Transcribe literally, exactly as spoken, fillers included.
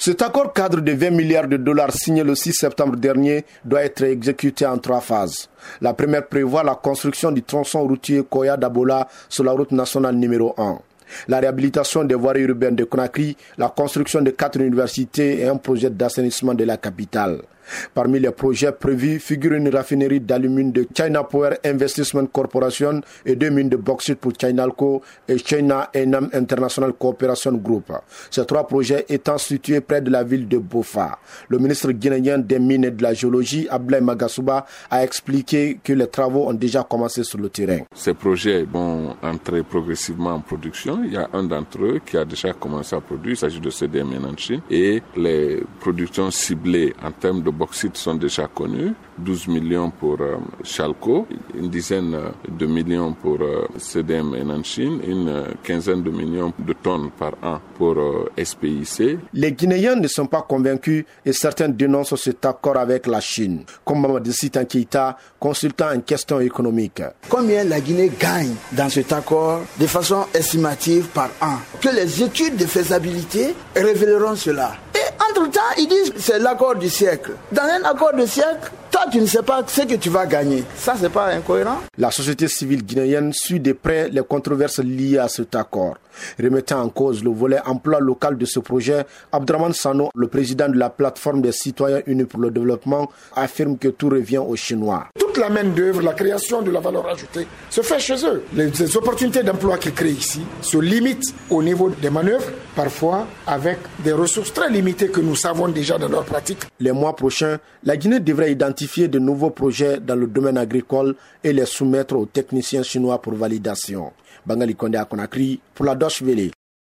Cet accord cadre de vingt milliards de dollars signé le six septembre dernier doit être exécuté en trois phases. La première prévoit la construction du tronçon routier Koya-Dabola sur la route nationale numéro un. La réhabilitation des voiries urbaines de Conakry, la construction de quatre universités et un projet d'assainissement de la capitale. Parmi les projets prévus figurent une raffinerie d'alumine de China Power Investment Corporation et deux mines de bauxite pour Chinalco et China Enam International Cooperation Group. Ces trois projets étant situés près de la ville de Bofa. Le ministre guinéen des Mines et de la Géologie, Abdoulaye Magasuba, a expliqué que les travaux ont déjà commencé sur le terrain. Ces projets vont entrer progressivement en production. Il y a un d'entre eux qui a déjà commencé à produire. Il s'agit de C D M Enanchine. Et les productions ciblées en termes de bauxite sont déjà connues, douze millions pour euh, Chalco, une dizaine de millions pour euh, C D M Enanchine, une euh, quinzaine de millions de tonnes par an pour euh, S P I C. Les Guinéens ne sont pas convaincus et certains dénoncent cet accord avec la Chine, comme Mamadou Sitan Keita, consultant en questions économiques. Combien la Guinée gagne dans cet accord de façon estimative par an? Que les études de faisabilité révéleront cela. Entre-temps, ils disent que c'est l'accord du siècle. Dans un accord du siècle, toi, tu ne sais pas ce que tu vas gagner. Ça, c'est pas incohérent. La société civile guinéenne suit de près les controverses liées à cet accord. Remettant en cause le volet emploi local de ce projet, Abdraman Sano, le président de la plateforme des citoyens unis pour le développement, affirme que tout revient aux Chinois. Toute la main-d'œuvre, la création de la valeur ajoutée se fait chez eux. Les, les opportunités d'emploi qu'ils créent ici se limitent au niveau des manœuvres, parfois avec des ressources très limitées que nous savons déjà dans leur pratique. Les mois prochains, la Guinée devrait identifier de nouveaux projets dans le domaine agricole et les soumettre aux techniciens chinois pour validation. Bangali Konde à Conakry pour la Deutsche Welle.